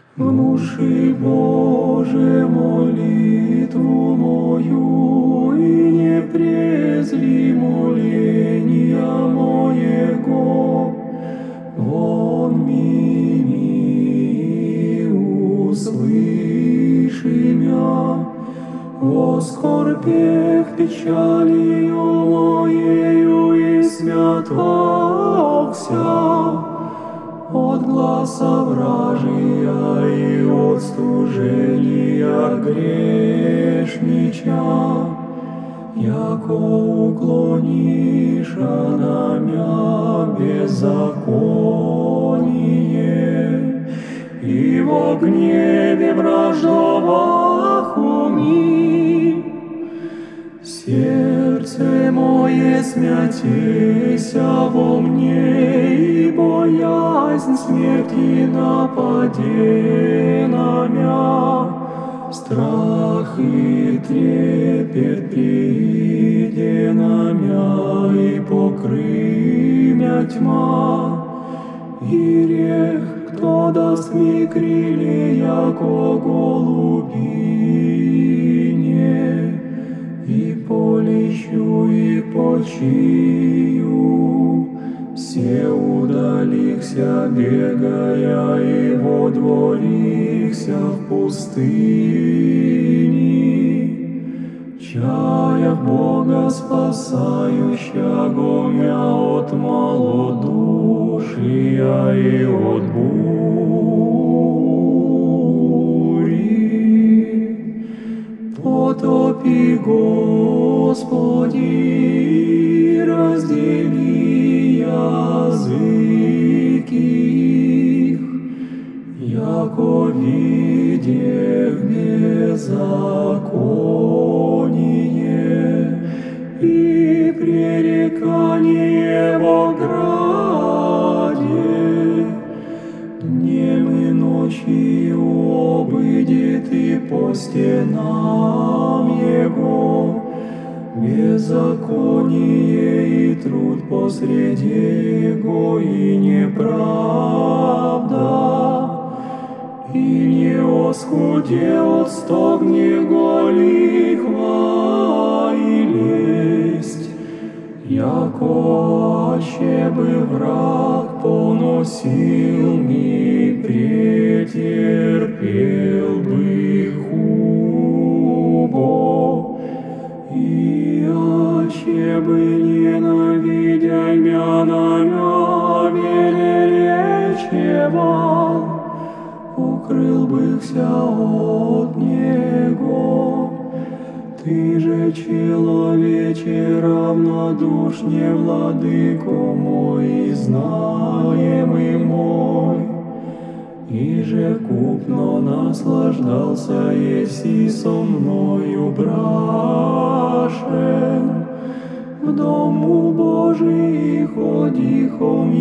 Души Боже, молитву мою, и не презри моления моего, вон мими услыши мя, во скорбях печалью моею и святогся, от гласа вражия и от стужения грешнича, яко уклониша на мя беззаконие, и во гневе враждовах уми. Сердце мое смятися во мне, и боязнь смерти нападена мя. Страх и трепет приде на мя, и покры мя тьма. И рех, кто даст мне крылья, яко голубине, и полещу, и почию, все удалихся, бегая, и водворихся в пустыни. Чая Бога спасающего мя от малодушия и от бури. Потопи, Господи, раздели языки их, яко видях беззаконие и пререкание во граде. Днем и ночью обыдет и по стенам его беззаконие и труд посреди его, и неправда, и не оскудел стогни лихва и лесть, яко аще бы враг поносил ми, претерпел бы хубо, и аще бы ненавидя мя на мя велеречевал, укрыл быхся от него. Ты же, человече, равнодушне, владыко мой, знаемый мой, и же купно наслаждался еси со мною брашен. В дому Божий ходихом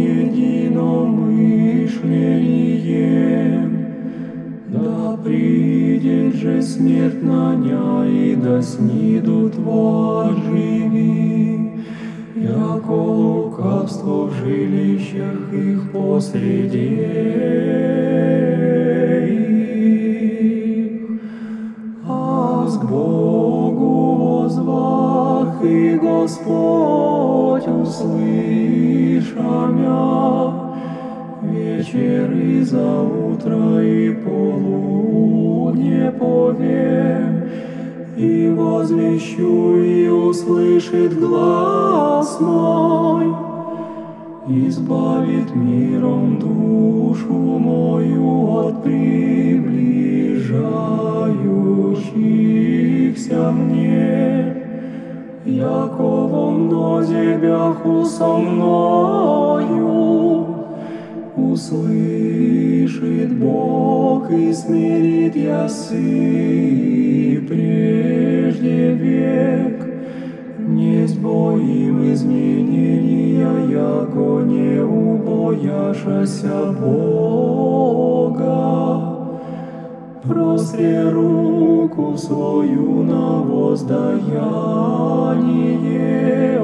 единомышлением. Да придет же смерть на ня, и да снидут оживи, яко лукавство в жилищах их посреди их. Аз к Богу возвах, и Господь услыша мя, вечер и заутро и полудне повем, и возвещу, и услышит глас мой, избавит миром душу мою от приближающихся мне, яко во мнозе бяху со мною. Услышит Бог и смирит ясы прежде век, несть боим изменения, яко не убояшася Бога. Простре руку свою на воздаяние,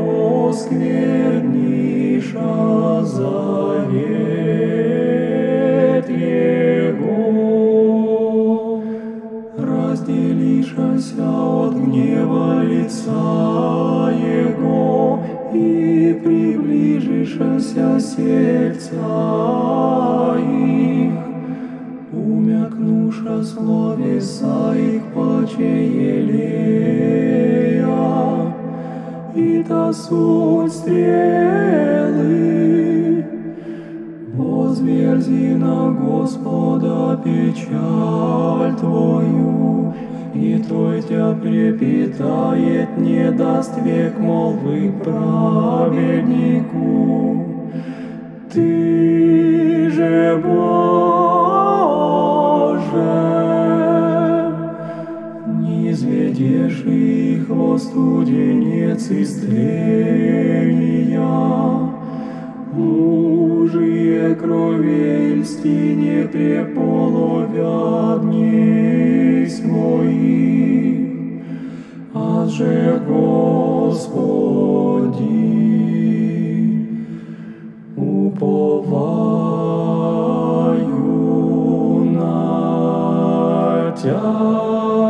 оскверниша завет Его. гнева лица Его, и приближишься сердца их, умякнуша словеса их паче елея, и та суть стрелы. Возверзи на Господа печаль Твою, и Той Тя препитает, не даст век молвы праведнику. Ты же, Боже, низведешь их во студенец истления, мужие крови льсти не преполовят дней своих, а же Господи, уповаю на Тя.